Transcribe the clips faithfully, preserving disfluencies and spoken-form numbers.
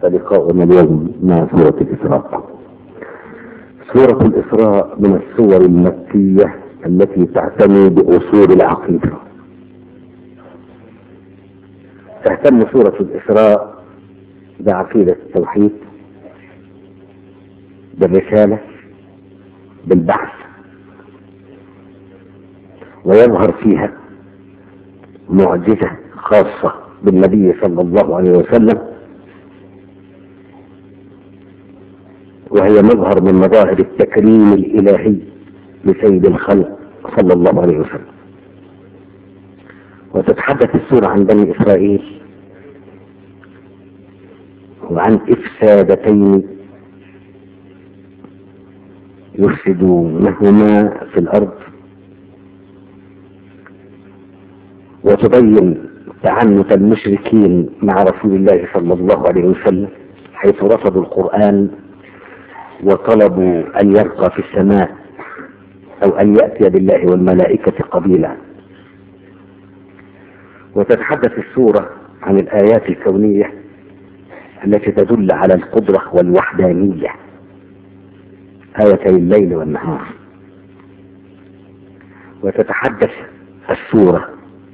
فلقاؤنا اليوم مع سورة الإسراء. سورة الإسراء من السور المكية التي تعتني بأصول العقيدة. تهتم سورة الإسراء بعقيدة التوحيد، بالرسالة، بالبعث، ويظهر فيها معجزة خاصة بالنبي صلى الله عليه وسلم، وهي مظهر من مظاهر التكريم الإلهي لسيد الخلق صلى الله عليه وسلم. وتتحدث السورة عن بني إسرائيل وعن إفسادتين يفسدونهما في الأرض، وتبين تعنت المشركين مع رسول الله صلى الله عليه وسلم حيث رفضوا القرآن وطلبوا أن يرقى في السماء أو أن يأتي بالله والملائكة قبيلا. وتتحدث السورة عن الآيات الكونية التي تدل على القدرة والوحدانية، آيتي الليل والنهار. وتتحدث السورة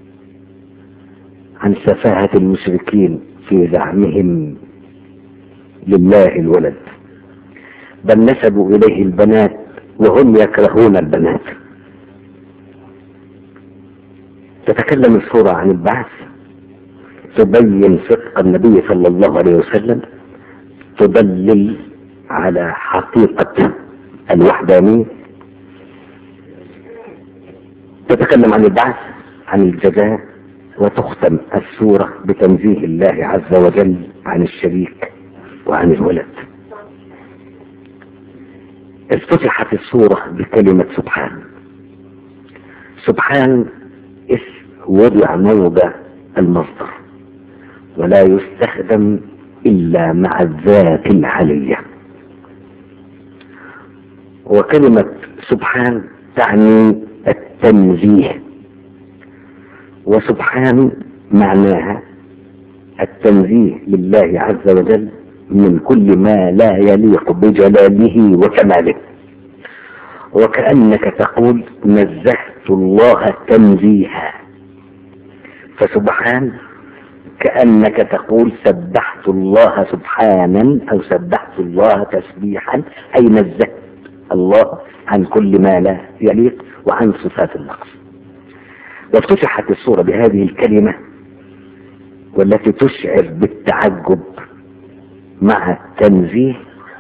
عن سفاهة المشركين في زعمهم لله الولد، بل نسبوا إليه البنات وهم يكرهون البنات. تتكلم السورة عن البعث، تبين صدق النبي صلى الله عليه وسلم، تدلل على حقيقة الوحدانية. تتكلم عن البعث، عن الجزاء، وتختم السورة بتنزيه الله عز وجل عن الشريك وعن الولد. افتتحت السورة بكلمة سبحان. سبحان اسم وضع موضع المصدر ولا يستخدم إلا مع الذات العلية. وكلمة سبحان تعني التنزيه، وسبحان معناها التنزيه لله عز وجل من كل ما لا يليق بجلاله وكماله. وكأنك تقول نزهت الله تنزيها، فسبحان كأنك تقول سبحت الله سبحانا أو سبحت الله تسبيحا، أي نزهت الله عن كل ما لا يليق وعن صفات النقص. وافتتحت السورة بهذه الكلمة والتي تشعر بالتعجب مع التنزيه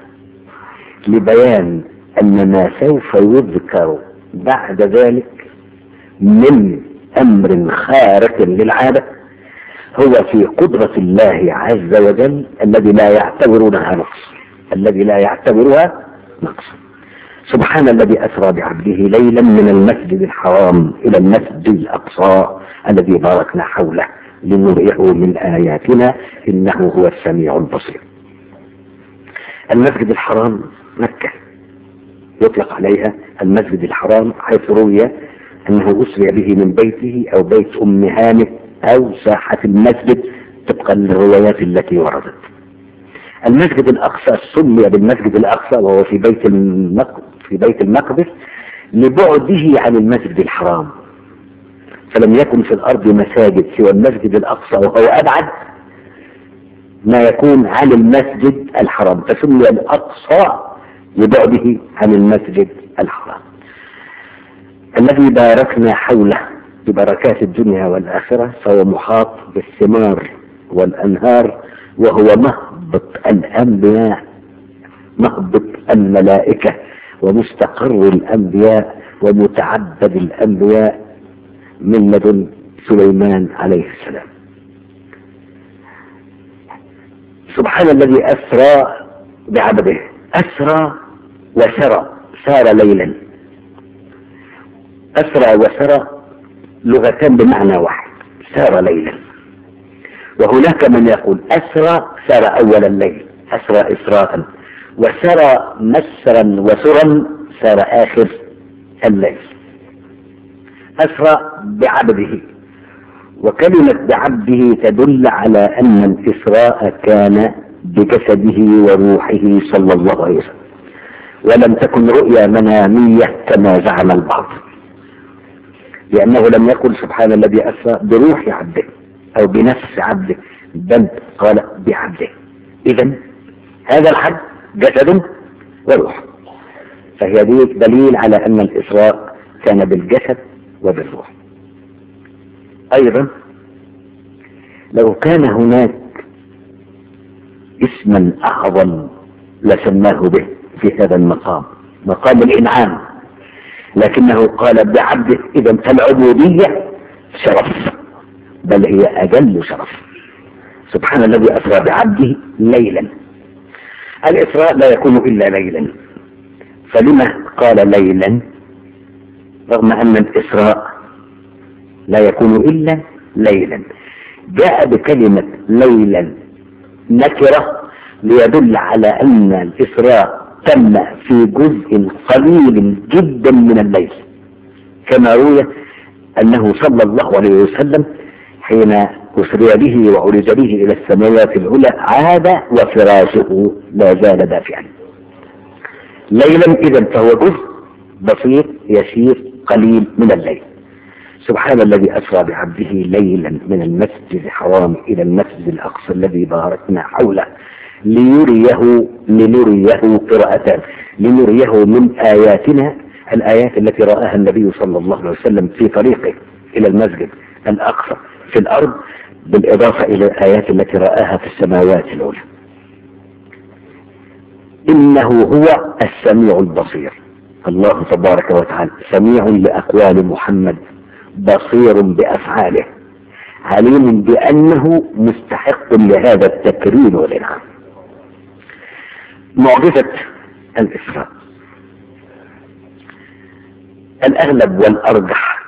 لبيان أن ما سوف يذكر بعد ذلك من أمر خارق للعادة هو في قدرة الله عز وجل الذي لا يعتبرونها نقص الذي لا يعتبرها نقص. سبحان الذي أسرى بعبده ليلا من المسجد الحرام إلى المسجد الأقصى الذي باركنا حوله لنريه من آياتنا إنه هو السميع البصير. المسجد الحرام مكة يطلق عليها المسجد الحرام، حيث روي أنه أسري به من بيته أو بيت أم هانه أو ساحة المسجد طبقا للروايات التي وردت. المسجد الأقصى سمي بالمسجد الأقصى وهو في بيت المقدس في بيت المقدس لبعده عن المسجد الحرام، فلم يكن في الأرض مساجد سوى المسجد الأقصى وهو أبعد ما يكون عن المسجد الحرام، فسمي الأقصى لبعده عن المسجد الحرام الذي باركنا حوله ببركات الدنيا والآخرة، فهو محاط بالثمار والأنهار، وهو مهبط الأنبياء، مهبط الملائكة، ومستقر الأنبياء، ومتعبد الأنبياء من لدن سليمان عليه السلام. سبحان الذي أسرى بعبده. أسرى وسرى، سار ليلا. أسرى وسرى لغتان بمعنى واحد، سار ليلا. وهناك من يقول أسرى سار أول الليل، أسرى إسراء، وسرى مسرا وسرا سار آخر الليل. أسرى بعبده، وكلمة بعبده تدل على أن الإسراء كان بجسده وروحه صلى الله عليه وسلم، ولم تكن رؤيا منامية كما زعم البعض، لأنه لم يقل سبحان الذي أسرى بروح عبده أو بنفس عبده، بل قال بعبده. إذن هذا العبد جسد وروح، فهي دليل على أن الإسراء كان بالجسد وبالروح. أيضا لو كان هناك اسما أعظم لسماه به في هذا المقام، مقام الإنعام، لكنه قال بعبده، إذا فالعبودية شرف، بل هي أجل شرف. سبحان الذي أسرى بعبده ليلا. الإسراء لا يكون إلا ليلا، فلما قال ليلا رغم أن الإسراء لا يكون إلا ليلا؟ جاء بكلمة ليلا نكرة ليدل على أن الإسراء تم في جزء قليل جدا من الليل، كما روي أنه صلى الله عليه وسلم حين أسري به وعرج به إلى السماوات العلى عاد وفراشه لا زال دافعا. ليلا إذن فهو جزء بسيط يسير قليل من الليل. سبحان الذي أسرى بعبده ليلا من المسجد الحرام إلى المسجد الأقصى الذي باركنا حوله ليريه لنريه قراءتان، لنريه من آياتنا، الآيات التي رآها النبي صلى الله عليه وسلم في طريقه إلى المسجد الأقصى في الأرض، بالإضافة إلى الآيات التي رآها في السماوات العلى. إنه هو السميع البصير. الله تبارك وتعالى سميع لأقوال محمد، بصير بأفعاله، عليم بأنه مستحق لهذا التكريم والإنعام. معجزة الإسراء الأغلب والأرجح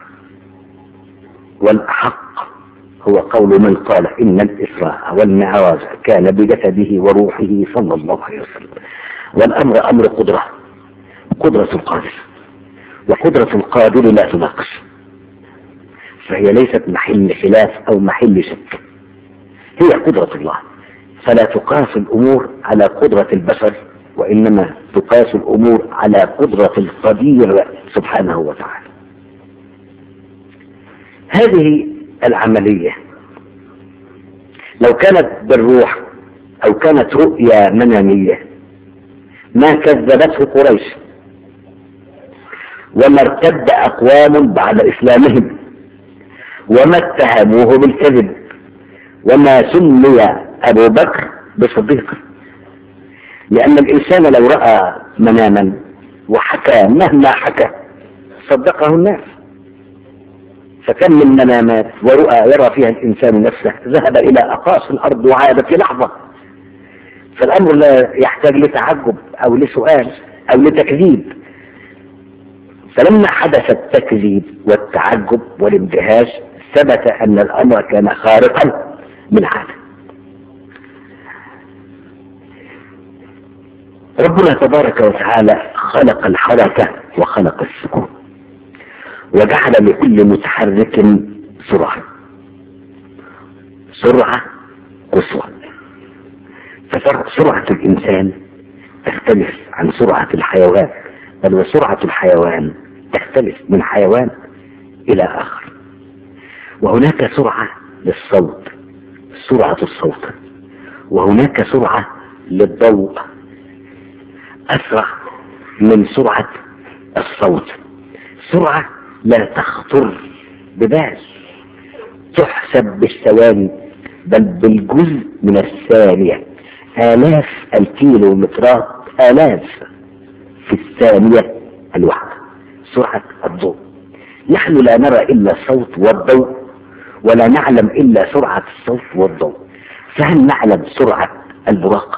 والأحق هو قول من قال إن الإسراء والمعراج كان بجسده وروحه صلى الله عليه وسلم، والأمر أمر قدرة، قدرة القادر، وقدرة القادر لا تناقش، فهي ليست محل خلاف أو محل شك، هي قدرة الله، فلا تقاس الأمور على قدرة البشر، وإنما تقاس الأمور على قدرة القدير سبحانه وتعالى. هذه العملية لو كانت بالروح أو كانت رؤيا منامية ما كذبته قريش، وما ارتد أقوام بعد إسلامهم، وما اتهموه بالكذب، وما سمي أبو بكر بصديق، لأن الإنسان لو رأى مناما وحكى مهما حكى صدقه الناس، فكم من منامات ورؤى يرى فيها الإنسان نفسه ذهب إلى أقاصي الأرض وعاد في لحظة، فالأمر لا يحتاج لتعجب أو لسؤال أو لتكذيب. فلما حدث التكذيب والتعجب والاندهاش ثبت أن الأمر كان خارقا من عادة. ربنا تبارك وتعالى خلق الحركة وخلق السكون، وجعل لكل متحرك سرعة، سرعة قصوى. فسرعة الإنسان تختلف عن سرعة الحيوان، بل وسرعة الحيوان تختلف من حيوان إلى آخر. وهناك سرعة للصوت، سرعة الصوت، وهناك سرعة للضوء أسرع من سرعة الصوت، سرعة لا تخطر ببال، تحسب بالثواني بل بالجزء من الثانية، آلاف الكيلومترات، آلاف في الثانية الواحدة سرعة الضوء. نحن لا نرى إلا الصوت والضوء، ولا نعلم إلا سرعة الصوت والضوء، فهل نعلم سرعة البراق؟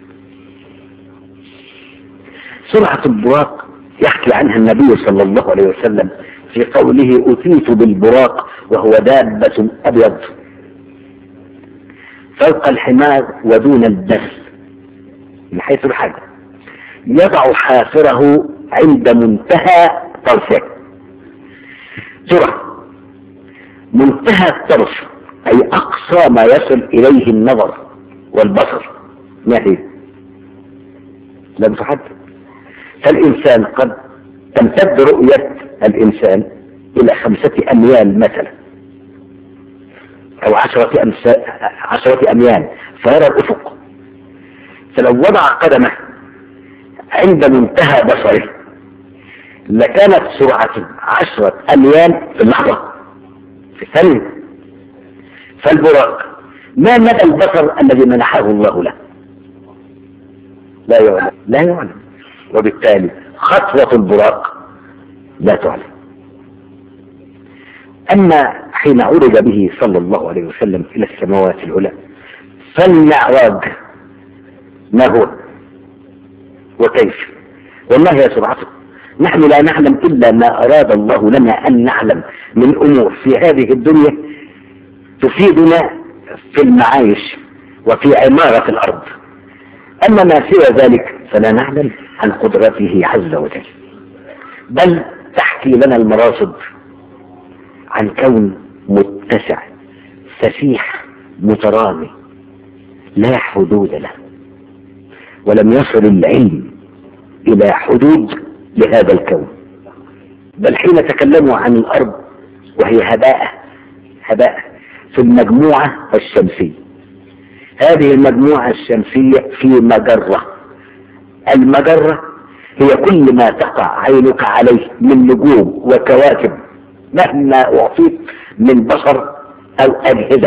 سرعة البراق يحكي عنها النبي صلى الله عليه وسلم في قوله أتيت بالبراق وهو دابة أبيض فوق الحمار ودون الدخل من حيث الحجم، يضع حافره عند منتهى طرفه. سرعة منتهى الطرف أي أقصى ما يصل إليه النظر والبصر، ما هي؟ لم تحدد. فالإنسان قد تمتد رؤية الإنسان إلى خمسة أميال مثلا أو عشرة أمس... عشرة أميال فيرى الأفق. فلو وضع قدمه عند منتهى بصره لكانت سرعته عشرة أميال في اللحظة، في الثانية. فالبراق ما مدى البصر الذي منحه الله له؟ لا يعلم، لا يعلم، وبالتالي خطوة البراق لا تعلم. أما حين عرج به صلى الله عليه وسلم إلى السماوات العلى فالمعراج ما هو وكيف وما هي سرعته؟ نحن لا نعلم إلا ما أراد الله لنا أن نعلم من أمور في هذه الدنيا تفيدنا في المعايش وفي عمارة الأرض. أما ما سوى ذلك فلا نعلم عن قدرته عز وجل، بل تحكي لنا المراصد عن كون متسع فسيح مترامي لا حدود له، ولم يصل العلم إلى حدود لهذا الكون. بل حين تكلموا عن الأرض وهي هباء هباء في المجموعة الشمسية، هذه المجموعة الشمسية في مجرة. المجرة هي كل ما تقع عينك عليه من نجوم وكواكب مهما أعطيت من بصر أو أجهزة.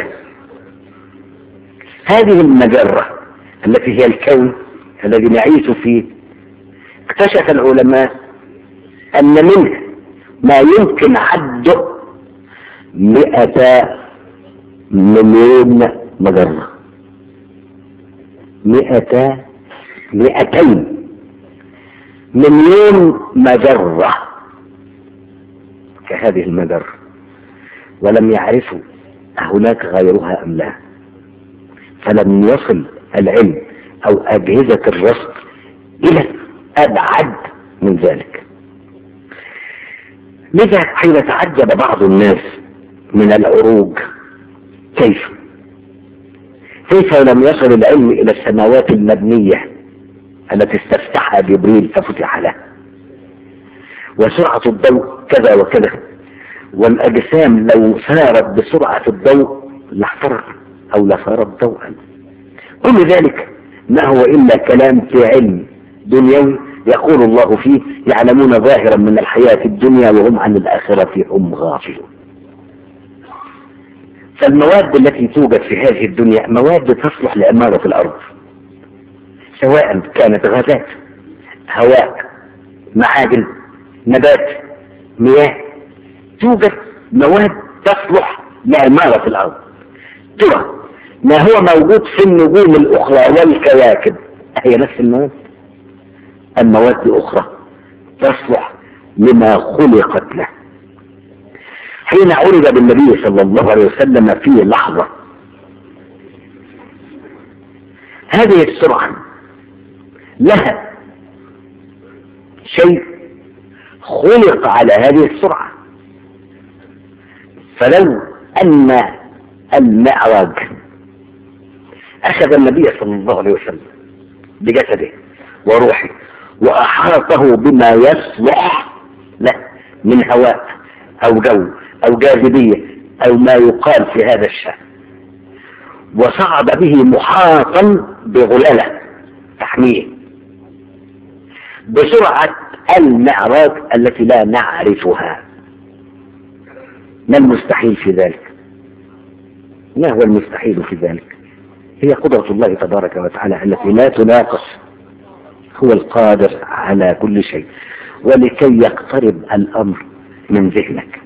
هذه المجرة التي هي الكون الذي نعيش فيه اكتشف العلماء أن منه ما يمكن عده مئة مليون مجرة، مئة مئتين مليون مجرة كهذه المجرة، ولم يعرفوا هناك غيرها أم لا. فلم يصل العلم أو أجهزة الرصد إلى أبعد من ذلك. لذا حين تعجب بعض الناس من العروج، كيف كيف لم يصل العلم إلى السماوات المبنية التي استفتحها جبريل ففتح له، وسرعة الضوء كذا وكذا، والأجسام لو سارت بسرعة الضوء لاحترق أو لصارت ضوءا. كل ذلك ما هو إلا كلام في علم دنيوي يقول الله فيه يعلمون ظاهرا من الحياة الدنيا وهم عن الآخرة هم غافلون. فالمواد التي توجد في هذه الدنيا مواد تصلح لعمارة الأرض، سواء كانت غازات، هواء، معادن، نبات، مياه. توجد مواد تصلح لعمارة الأرض. ترى ما هو موجود في النجوم الأخرى والكواكب هي نفس المواد. المواد أخرى تصلح لما خلقت له. حين عرض بالنبي صلى الله عليه وسلم في لحظة، هذه السرعة لها شيء خلق على هذه السرعة. فلو أن المعراج أخذ النبي صلى الله عليه وسلم بجسده وروحه وأحاطه بما يصلح له من هواء أو جو أو جاذبية أو ما يقال في هذا الشأن، وصعد به محاطا بغلالة تحميه بسرعة المعراج التي لا نعرفها، ما المستحيل في ذلك؟ ما هو المستحيل في ذلك؟ هي قدرة الله تبارك وتعالى التي لا تناقص. هو القادر على كل شيء. ولكي يقترب الأمر من ذهنك،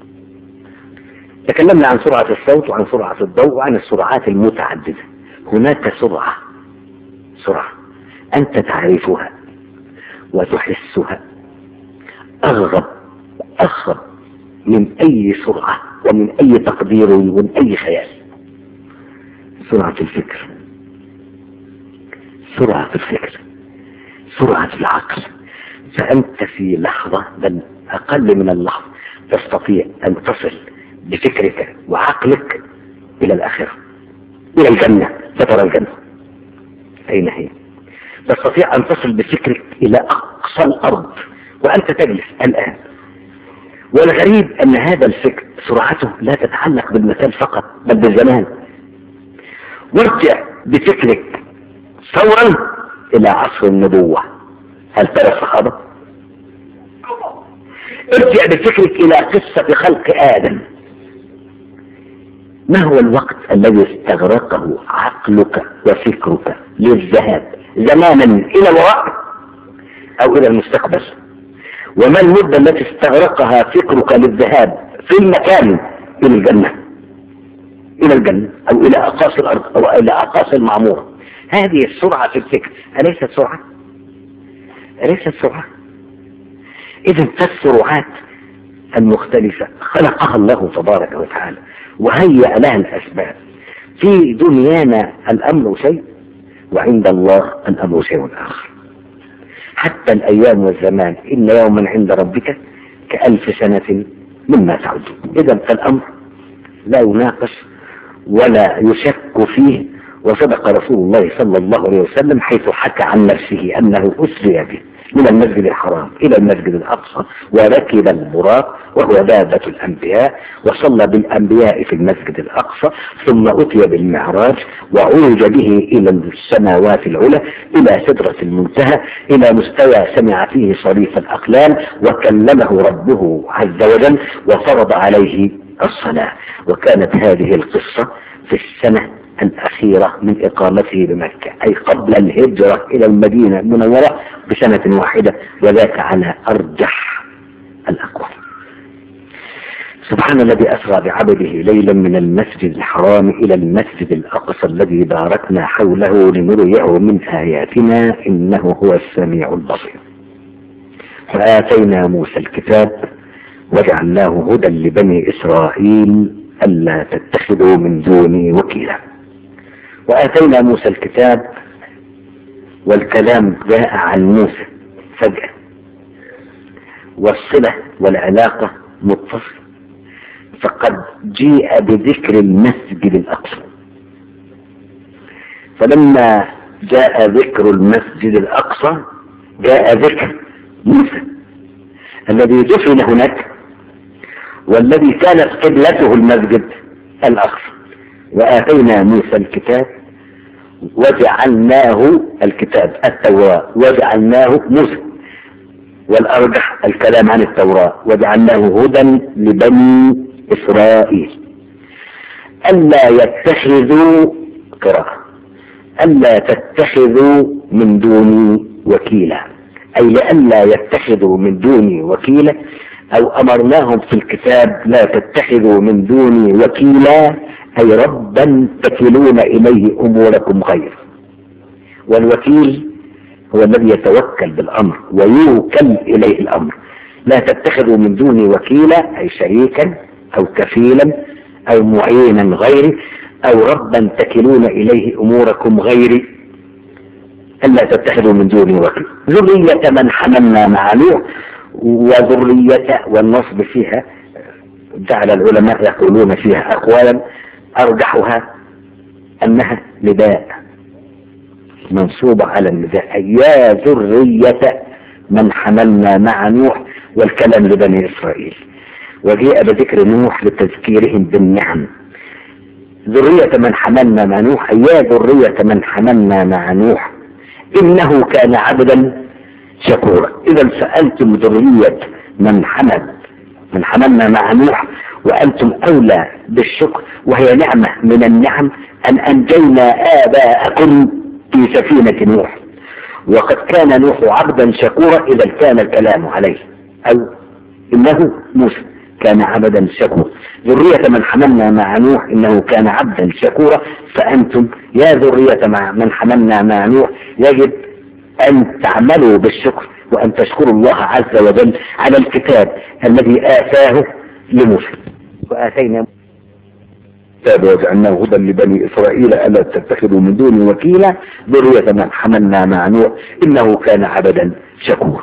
تكلمنا عن سرعة الصوت وعن سرعة الضوء وعن السرعات المتعددة. هناك سرعة سرعة أنت تعرفها وتحسها أغرب أغرب من أي سرعة ومن أي تقدير ومن أي خيال. سرعة الفكر، سرعة الفكر، سرعة العقل. فأنت في لحظة بل أقل من اللحظة تستطيع أن تصل بفكرك وعقلك إلى الآخرة، إلى الجنة، فترى الجنة. أين هي؟ تستطيع أن تصل بفكرك إلى أقصى الأرض وأنت تجلس الآن. والغريب أن هذا الفكر سرعته لا تتعلق بالمكان فقط بل بالزمان. وارجع بفكرك فورا إلى عصر النبوة. هل ترى الصحابة؟ ارجع بفكرك إلى قصة خلق آدم. ما هو الوقت الذي استغرقه عقلك وفكرك للذهاب زمانا إلى الوراء أو إلى المستقبل؟ وما المدة التي استغرقها فكرك للذهاب في المكان إلى الجنة إلى الجنة أو إلى أقاصي الأرض أو إلى أقاصي المعمورة؟ هذه السرعة في الفكر أليست سرعة؟ أليست سرعة؟ إذا فالسرعات المختلفة خلقها الله تبارك وتعالى وهيأ لها الأسباب. في دنيانا الأمر شيء وعند الله الأمر شيء آخر. حتى الأيام والزمان إن يوما عند ربك كألف سنة مما تعدون. إذا فالأمر لا يناقش ولا يشك فيه. وصدق رسول الله صلى الله عليه وسلم حيث حكى عن نفسه أنه أسري به من المسجد الحرام إلى المسجد الأقصى وركب البراق وهو دابة الأنبياء وصلى بالأنبياء في المسجد الأقصى ثم أتي بالمعراج وعرج به إلى السماوات العلى إلى سدرة المنتهى إلى مستوى سمع فيه صريف الأقلام وكلمه ربه عز وجل وفرض عليه الصلاة. وكانت هذه القصة في السنة الأخيرة من إقامته بمكة أي قبل الهجرة إلى المدينة المنورة بسنة واحدة وذاك على أرجح الأقوال. سبحان الذي أسرى بعبده ليلا من المسجد الحرام إلى المسجد الأقصى الذي باركنا حوله لنريه من آياتنا إنه هو السميع البصير. فآتينا موسى الكتاب وجعلناه هدى لبني إسرائيل ألا تتخذوا من دوني وكيلا. وآتينا موسى الكتاب والكلام جاء عن موسى فجأة والصلة والعلاقة متصلة. فقد جيء بذكر المسجد الأقصى. فلما جاء ذكر المسجد الأقصى جاء ذكر موسى الذي دفن هناك والذي كانت قبلته المسجد الأقصى. وآتينا موسى الكتاب وجعلناه الكتاب التوراة وجعلناه موسى والأرجح الكلام عن التوراة وجعلناه هدى لبني إسرائيل ألا يتخذوا قراءة ألا تتخذوا من دوني وكيلا أي لألا يتخذوا من دوني وكيلا أو أمرناهم في الكتاب لا تتخذوا من دوني وكيلا أي ربا تكلون إليه أموركم غير. والوكيل هو الذي يتوكل بالأمر ويوكل إليه الأمر. لا تتخذوا من دوني وكيلا أي شريكا أو كفيلا أو معينا غيري أو ربا تكلون إليه أموركم غيري ألا تتخذوا من دوني وكيلا. ذرية من حملنا مع نوح. وذرية والنصب فيها جعل العلماء يقولون فيها أقوالا أرجحها أنها نداء منصوبة على النداء يا ذرية من حملنا مع نوح والكلام لبني إسرائيل. وجاء بذكر نوح لتذكيرهم بالنعم. ذرية من حملنا مع نوح يا ذرية من حملنا مع نوح إنه كان عبدا شكورا. إذا سألتم ذرية من حمل من حملنا مع نوح وأنتم أولى بالشكر وهي نعمة من النعم أن أنجينا آباءكم في سفينة نوح. وقد كان نوح عبدا شكورا إذا كان الكلام عليه أو إنه موسى كان عبدا شكورا. ذرية من حملنا مع نوح إنه كان عبدا شكورا. فأنتم يا ذرية من حملنا مع نوح يجب أن تعملوا بالشكر وأن تشكروا الله عز وجل على الكتاب الذي آتاه لموسى. وآتينا الكتاب وجعلناه هدى لبني إسرائيل ألا تتخذوا من دوني وكيلا ذرية من حملنا مع نوح إنه كان عبدا شكورا.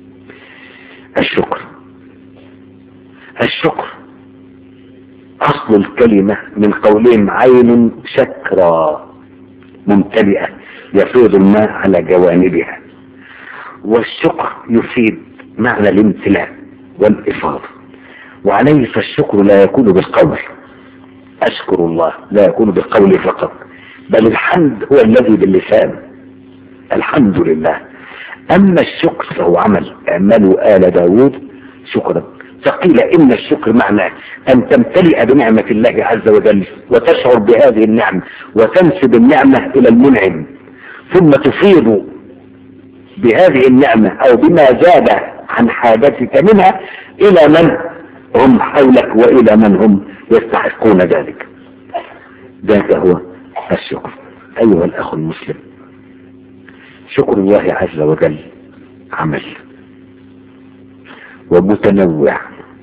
الشكر الشكر أصل الكلمة من قولين عين شكرا ممتلئة يفيض الماء على جوانبها. والشكر يفيد معنى الامتلاء والإفاضة، وعليه فالشكر لا يكون بالقول، أشكر الله لا يكون بالقول فقط، بل الحمد هو الذي باللسان، الحمد لله. أما الشكر فهو عمل، اعملوا آل داود شكرا. فقيل إن الشكر معناه أن تمتلئ بنعمة الله عز وجل وتشعر بهذه النعمة وتنسب النعمة إلى المنعم، ثم تفيض بهذه النعمة أو بما زاد عن حاجتك منها إلى من هم حولك وإلى من هم يستحقون ذلك. ذاك هو الشكر. أيها الأخ المسلم، شكر الله عز وجل عمل ومتنوع،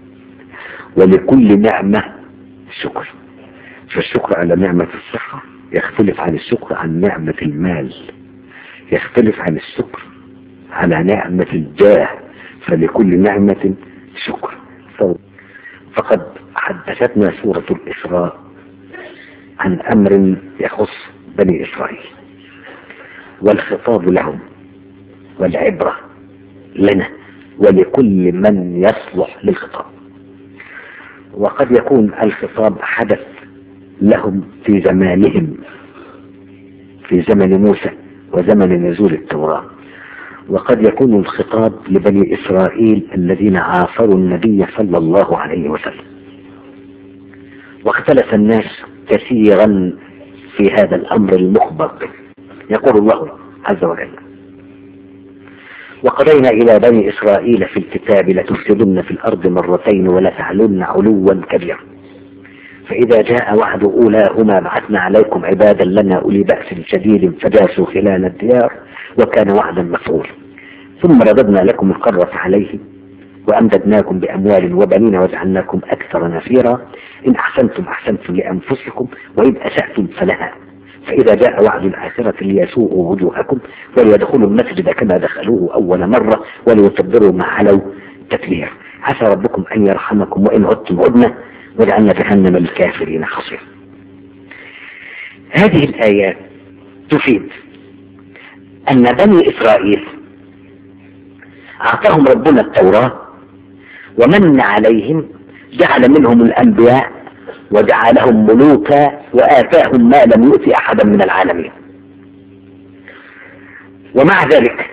ولكل نعمة شكر. فالشكر على نعمة الصحة يختلف عن الشكر عن نعمة المال، يختلف عن الشكر على نعمة الجاه، فلكل نعمة شكر. فقد حدثتنا سورة الإسراء عن أمر يخص بني إسرائيل، والخطاب لهم والعبرة لنا ولكل من يصلح للخطاب. وقد يكون الخطاب حدث لهم في زمانهم، في زمن موسى وزمن نزول التوراة، وقد يكون الخطاب لبني إسرائيل الذين عاصروا النبي صلى الله عليه وسلم. واختلف الناس كثيرا في هذا الأمر المخبر به. يقول الله عز وجل: وقضينا إلى بني إسرائيل في الكتاب لتفسدن في الأرض مرتين ولتعلن علوا كبيرا، فإذا جاء وعد أولاهما بعثنا عليكم عبادا لنا أولي بأس شديد فجاسوا خلال الديار وكان وعدا مفعولا، ثم رددنا لكم القرة عليه وأمددناكم بأموال وبنين وجعلناكم أكثر نفيرا، إن أحسنتم أحسنتم لأنفسكم وإن أسأتم فلها، فإذا جاء وعد الآخرة ليسوءوا وجوهكم وليدخلوا المسجد كما دخلوه أول مرة وليتبروا ما علوا تتبيرا، عسى ربكم أن يرحمكم وإن عدتم عدنا وجعلنا جهنم للكافرين حصيرا. هذه الآيات تفيد أن بني إسرائيل أعطاهم ربنا التوراة ومن عليهم، جعل منهم الأنبياء وجعلهم ملوكا وآتاهم ما لم يؤت أحدا من العالمين. ومع ذلك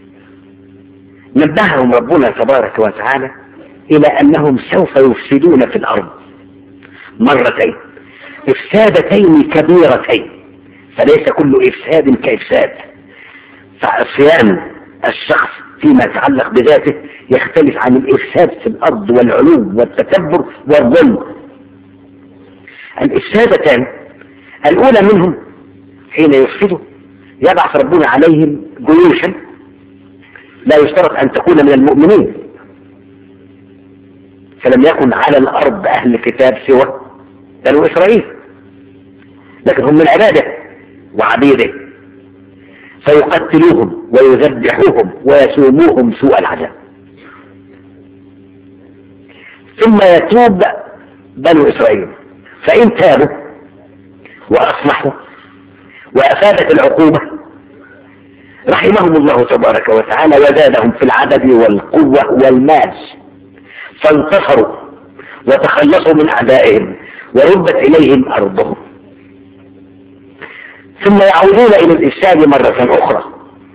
نبههم ربنا تبارك وتعالى إلى أنهم سوف يفسدون في الأرض مرتين، إفسادتين كبيرتين، فليس كل إفساد كإفساد. فعصيان الشخص فيما يتعلق بذاته يختلف عن الإفساد في الأرض والعلو والتكبر والظلم. الإفسادتان الأولى منهم حين يفسدوا يبعث ربنا عليهم جيوشا لا يشترط أن تكون من المؤمنين، فلم يكن على الأرض أهل كتاب سوى بنو إسرائيل، لكن هم من عباده وعبيده، فيقتلوهم ويذبحوهم ويسوموهم سوء العذاب، ثم يتوب بنو إسرائيل، فإن تابوا وأصلحوا وأفادت العقوبة رحمهم الله تبارك وتعالى وزادهم في العدد والقوة والمال، فانتصروا وتخلصوا من أعدائهم وردت إليهم أرضهم، ثم يعودون إلى الإفساد مرة أخرى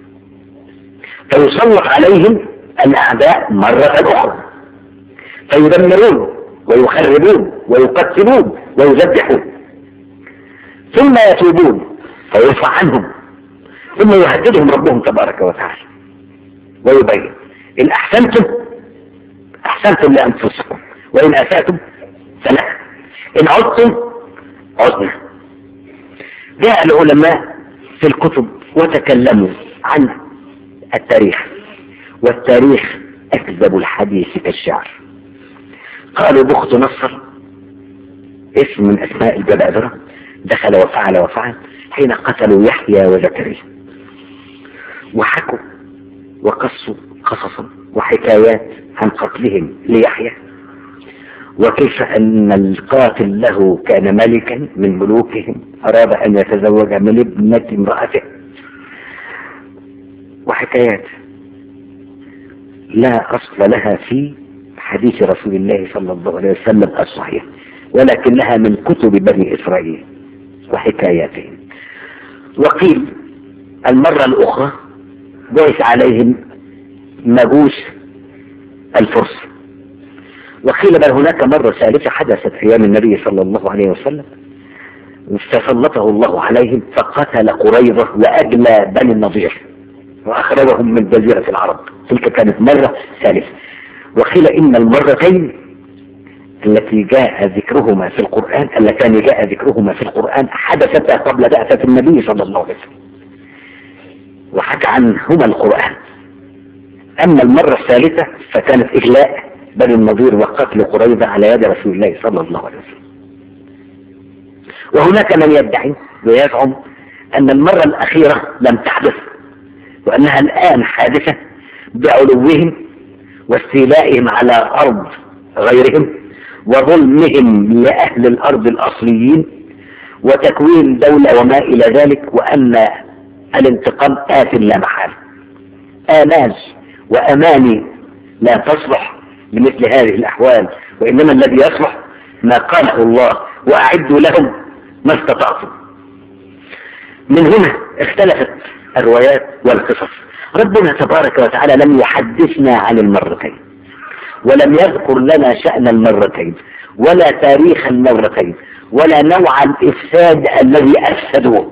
فيسلط عليهم الأعداء مرة أخرى فيدمرون ويخربون ويقتلون ويذبحون، ثم يتوبون فيرفع عنهم، ثم يهددهم ربهم تبارك وتعالى ويبين: إن أحسنتم أحسنتم لأنفسكم وإن أسأتم فلا، إن عدتم عدنا. جاء العلماء في الكتب وتكلموا عن التاريخ، والتاريخ أكذب الحديث كالشعر. قالوا بخت نصر اسم من أسماء الجبابرة دخل وفعل وفعل حين قتلوا يحيى وزكريا، وحكوا وقصوا قصصا وحكايات عن قتلهم ليحيى، وكيف أن القاتل له كان ملكا من ملوكهم أراد أن يتزوج من ابنة امرأته، وحكايات لا أصل لها في حديث رسول الله صلى الله عليه وسلم الصحيح، ولكنها من كتب بني إسرائيل وحكاياتهم. وقيل المرة الأخرى بعث عليهم مجوس الفرس، وقيل بل هناك مرة ثالثة حدثت في أيام النبي صلى الله عليه وسلم فسلطه الله عليهم فقتل قريظة وأجلى بني النضير وأخرجهم من جزيرة العرب. تلك كانت مرة ثالثة. وقيل إن المرتين التي جاء ذكرهما في القرآن اللتان جاء ذكرهما في القرآن حدثتا قبل بعثة النبي صلى الله عليه وسلم وحكى عنهما القرآن. أما المرة الثالثة فكانت إجلاء بني النضير وقتل قريظة على يد رسول الله صلى الله عليه وسلم. وهناك من يدعي ويزعم أن المرة الأخيرة لم تحدث وأنها الآن حادثة بعلوهم واستيلائهم على أرض غيرهم وظلمهم لأهل الأرض الأصليين وتكوين دولة وما إلى ذلك، وأن الانتقام آت لا محال. آمال وأماني لا تصلح لمثل هذه الأحوال، وإنما الذي يصلح ما قاله الله وأعدوا لهم ما استطعتم. من هنا اختلفت الروايات والقصص. ربنا تبارك وتعالى لم يحدثنا عن المرتين ولم يذكر لنا شأن المرتين ولا تاريخ المرتين ولا نوع الإفساد الذي أفسدوه.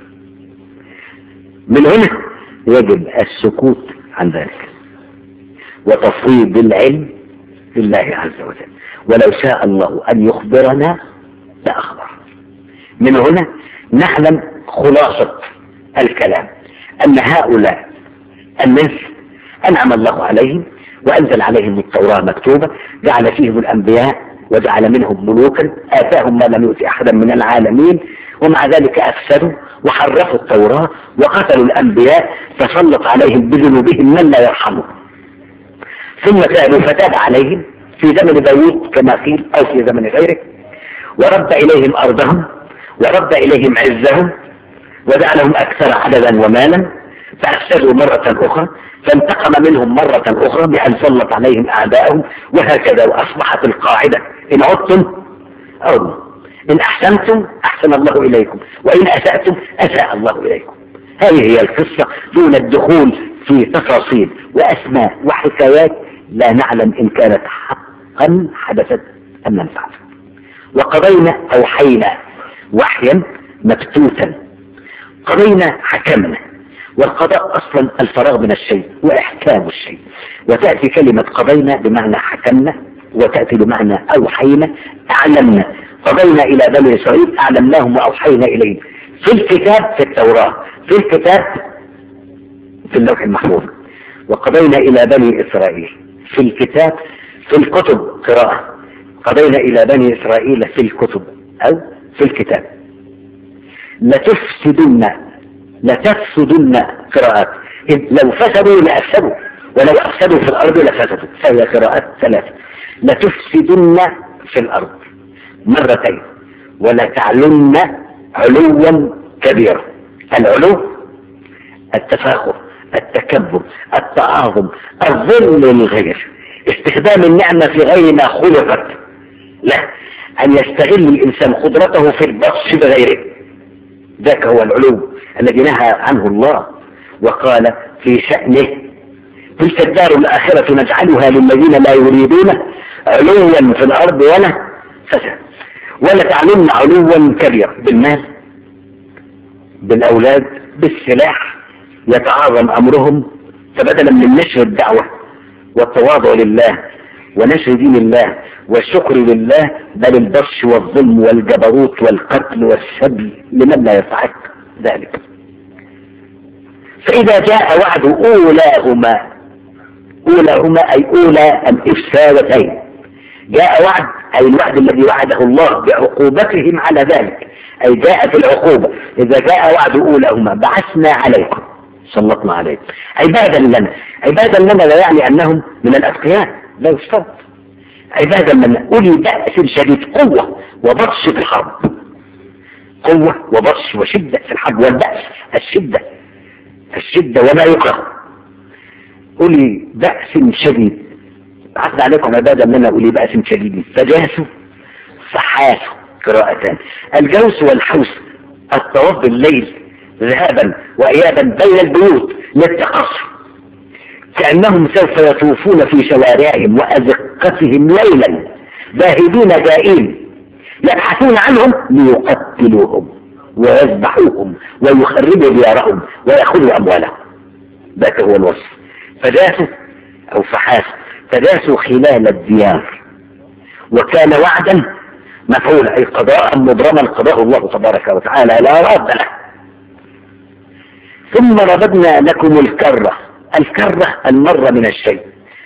من هنا يجب السكوت عن ذلك وتفويض العلم لله عز وجل، ولو شاء الله أن يخبرنا لأخبر. من هنا نعلم خلاصة الكلام أن هؤلاء الناس أنعم الله عليهم وأنزل عليهم التوراة مكتوبة، جعل فيهم الأنبياء وجعل منهم ملوكا، آتاهم ما لم يؤت أحدا من العالمين، ومع ذلك أفسدوا وحرفوا التوراة وقتلوا الأنبياء فسلط عليهم بذنوبهم من لا يرحمه. ثم تابوا فتاب عليهم في زمن داوود كما قيل أو في زمن غيره، ورد إليهم أرضهم ورد إليهم عزهم وجعلهم أكثر عددا ومالا فأفسدوا مرة أخرى، فانتقم منهم مرة أخرى بأن سلط عليهم أعداءهم، وهكذا. وأصبحت القاعدة إن عدتم عدوا، إن أحسنتم أحسن الله إليكم، وإن أسأتم أساء الله إليكم. هذه هي القصة دون الدخول في تفاصيل وأسماء وحكايات لا نعلم إن كانت حقا حدثت أم لم تحدث. وقضينا أوحينا وحيا مكتوتا، قضينا حكمنا، والقضاء أصلا الفراغ من الشيء وإحكام الشيء، وتأتي كلمة قضينا بمعنى حكمنا وتأتي بمعنى أوحينا أعلمنا. قضينا إلى بني إسرائيل أعلمناهم وأوحينا إليهم في الكتاب في التوراة، في الكتاب في اللوح المحفوظ. وقضينا إلى بني إسرائيل في الكتاب في الكتب قراءة، قضينا إلى بني إسرائيل في الكتب أو في الكتاب. لتفسدن لتفسدن قراءات، إذ لو فسدوا لأفسدوا ولو أفسدوا في الأرض لفسدوا، فهي قراءات ثلاثة. لتفسدن في الأرض مرتين ولا تعلن علوا كبيرا. العلو التفاخر، التكبر، التعاظم، الظلم للغير، استخدام النعمة في غير ما خلقت له، أن يستغل الإنسان قدرته في البطش بغيره. ذاك هو العلو الذي نهى عنه الله وقال في شأنه تلك الدار الآخرة نجعلها للذين لا يريدون علوا في الأرض ولا فساد. ولا تعلن علوا كبيرا بالمال، بالأولاد، بالسلاح، يتعاظم أمرهم، فبدلا من نشر الدعوة والتواضع لله ونشر دين الله والشكر لله، بل البطش والظلم والجبروت والقتل والسبي لمن لا يستحق ذلك. فإذا جاء وعد أولاهما، أولاهما أي أولى الإفسادتين، جاء وعد أي الوعد الذي وعده الله بعقوبتهم على ذلك، أي جاءت العقوبة. إذا جاء وعد أولاهما بعثنا عليكم سلطنا عليكم عبادا لنا. عبادا لنا لا يعني أنهم من الأتقياء، لا يشترط. عبادا لنا أولي بأس شديد، قوة وبطش في الحرب، قوة وبطش وشدة في الحرب. والبأس الشدة، الشدة وما يكره أولي بأس شديد. بعثنا عليكم عبادا لنا أولي بأس شديد فجاسوا فحاسوا، قراءتان. الجوس والحوس الطواف بالليل ذهابا وإيابا بين البيوت للتقصي، كأنهم سوف يطوفون في شوارعهم وأزقتهم ليلا ذاهبين جائين يبحثون عنهم ليقتلوهم ويذبحوهم ويخربوا ديارهم ويأخذوا أموالهم. ذاك هو الوصف. فداسوا أو فحاسوا، فداسوا خلال الديار، وكان وعدا مفعولا، أي قضاء مبرما قضاه الله تبارك وتعالى لا راد له. ثم رددنا لكم الكرة. الكرة المرة من الشيء،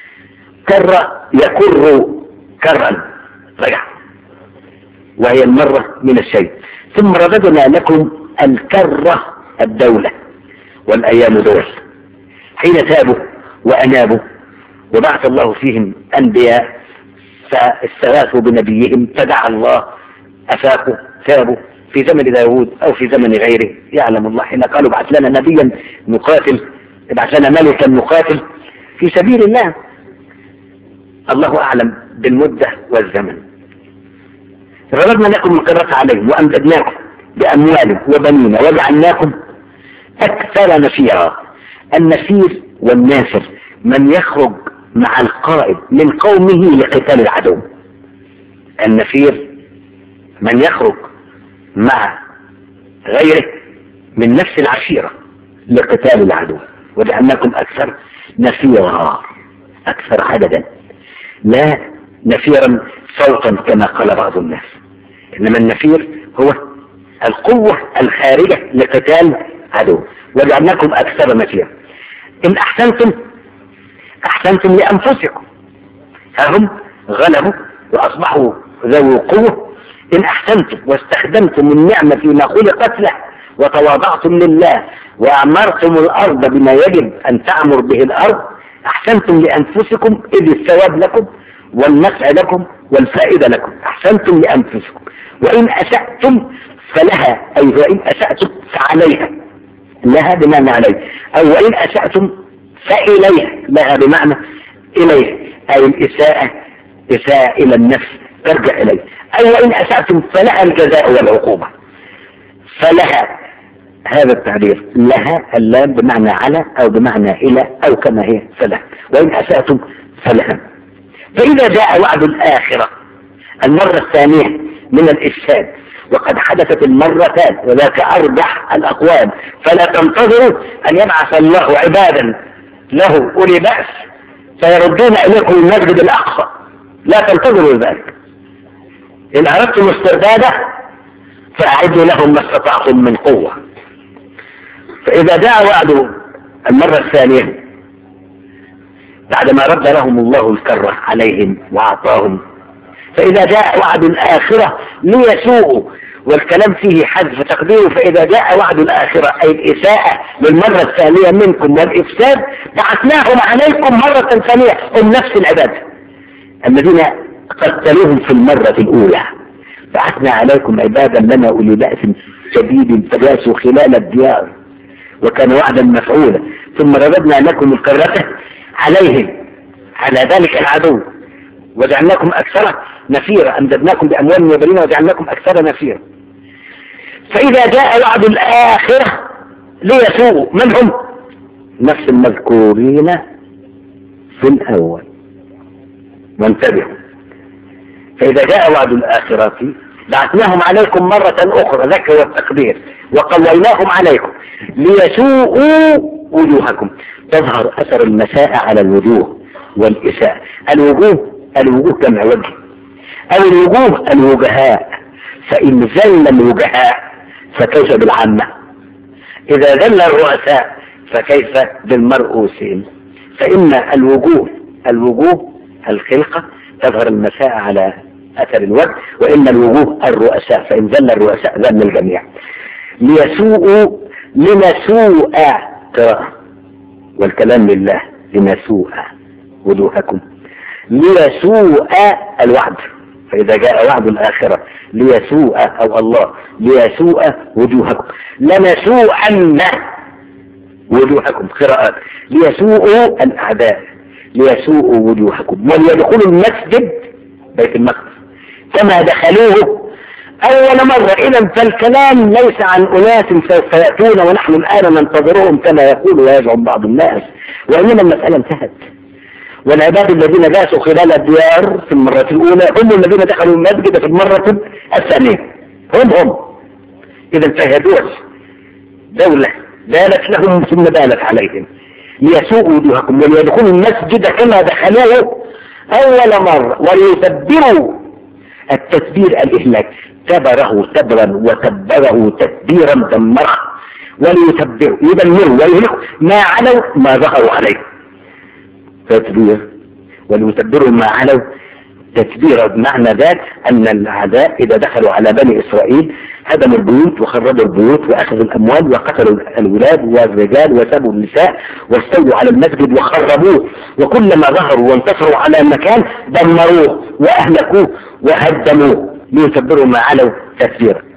كرة يكر كرا، رجع، وهي المرة من الشيء. ثم رددنا لكم الكرة الدولة والأيام دول، حين تابوا وأنابوا وبعث الله فيهم أنبياء فاستغاثوا بنبيهم فدعا الله أفاقوا تابوا في زمن داود أو في زمن غيره، يعلم الله. حين قالوا ابعث لنا نبيا نقاتل، ابعث لنا ملكا نقاتل في سبيل الله، الله أعلم بالمدة والزمن. ضربنا لكم القرة عليهم وأمددناكم بأموال وبنين وجعلناكم أكثر نفيرا. النفير والنافر من يخرج مع القائد من قومه لقتال العدو. النفير من يخرج مع غيره من نفس العشيرة لقتال العدو. وجعلناكم أكثر نفيرا، أكثر عددا، لا نفيرا صوتا كما قال بعض الناس، إنما النفير هو القوة الخارجة لقتال عدو. وجعلناكم أكثر نفيرا. إن أحسنتم أحسنتم لأنفسكم، هم غلبوا وأصبحوا ذو قوة. إن أحسنتم واستخدمتم النعمة فيما خلقت له وتواضعتم لله وأعمرتم الأرض بما يجب أن تعمر به الأرض، أحسنتم لأنفسكم إذ الثواب لكم والنفع لكم والفائدة لكم. أحسنتم لأنفسكم. وإن أسأتم فلها، أي وإن أسأتم فعليها، لها بمعنى عليه، أو وإن أسأتم فإليها، لها بمعنى إليه، أي الإساءة إساءة إلى النفس ترجع إليه. أي وإن أسأتم فلها الجزاء والعقوبة. فلها هذا التعبير، لها اللام بمعنى على أو بمعنى إلى أو كما هي فلها. وإن أسأتم فلها. فإذا جاء وعد الآخرة المرة الثانية من الإفساد وقد حدثت المرتان وذاك أرجح الأقوال، فلا تنتظروا أن يبعث الله عبادا له أولي بأس فيردون إليكم المسجد الأقصى، لا تنتظروا ذلك. إن أردتم استرداده فأعدوا لهم ما استطعتم من قوة. فإذا جاء وعد المرة الثانية بعدما رد لهم الله الكرة عليهم وأعطاهم، فإذا جاء وعد الآخرة ليسوءوا، والكلام فيه حذف تقديره فإذا جاء وعد الآخرة أي الإساءة للمرة الثانية منكم والإفساد بعثناهم عليكم مرة ثانية، هم نفس العباد الذين قتلوهم في المرة الأولى. بعثنا عليكم عبادا لنا أولي بأس شديد فجاسوا خلال الديار وكان وعدا مفعولا. ثم رددنا لكم الكرة عليهم، على ذلك العدو، وجعلناكم أكثر نفيرا، أمددناكم بأموال وبنين وجعلناكم أكثر نفيرا. فإذا جاء وعد الآخرة ليسوءوا، من هم؟ نفس المذكورين في الأول. وانتبهوا، فإذا جاء وعد الآخرة بعثناهم عليكم مرة أخرى، ذكر والتقدير، وقويناهم عليكم ليسوءوا وجوهكم. تظهر أثر المساء على الوجوه والإساءة. الوجوه الوجوه جمع وجه، أو الوجوه الوجهاء، فإن ذل الوجهاء فكيف بالعامة؟ إذا ذل الرؤساء فكيف بالمرؤوسين؟ فإن الوجوه الوجوه الخلقة تظهر المساء على أثر الوجه، وإن الوجوه الرؤساء فإن ذل الرؤساء ذل الجميع. ليسوءوا لنسوء قراءة، والكلام لله لنسوء وجوهكم، ليسوء الوعد. فإذا جاء وعد الآخرة ليسوء أو الله ليسوء وجوهكم، لنسوءن وجوهكم قراءات ليسوءوا الأعداء ليسوءوا وجوهكم وليدخلوا المسجد بيت المقدس كما دخلوه أول مرة. إذا فالكلام ليس عن أناس سوف يأتون ونحن الآن ننتظرهم كما يقول ويزعم بعض الناس، وإنما المسألة انتهت. والعباد الذين جاسوا خلال الديار في المرة الأولى هم الذين دخلوا المسجد في المرة الثانية، هم هم. إذا فهي دول دولة بالت لهم ثم بالت عليهم ليسوءوا وجوهكم وليدخلوا المسجد كما دخلوه أول مرة وليتبروا. التتبير الإهلاك، تبره تبرا وتبره تتبيرا دمره. وليتبروا يدمروا ويهلكوا ما علوا ما ظهروا عليه تتبير، وليتبروا ما علوا تتبيرا. بمعنى ذلك أن الأعداء إذا دخلوا على بني إسرائيل هدموا البيوت وخربوا البيوت وأخذوا الأموال وقتلوا الأولاد والرجال وسبوا النساء واستولوا على المسجد وخربوه، وكلما ظهروا وانتصروا على مكان دمروه وأهلكوه وهدموه ليتبروا ما علوا تتبيرا.